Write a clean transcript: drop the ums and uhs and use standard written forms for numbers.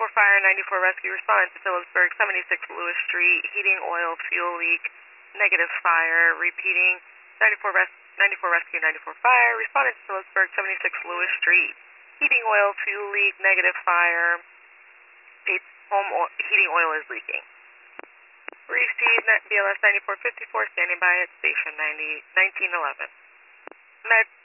94 Fire, 94 Rescue, responding to Phillipsburg, 76 Lewis Street, heating oil, fuel leak, negative fire. Repeating, 94 Rescue, 94 Fire, responding to Phillipsburg, 76 Lewis Street, heating oil, fuel leak, negative fire. Heating oil is leaking. Received BLS 9454, standing by at station 1911. Med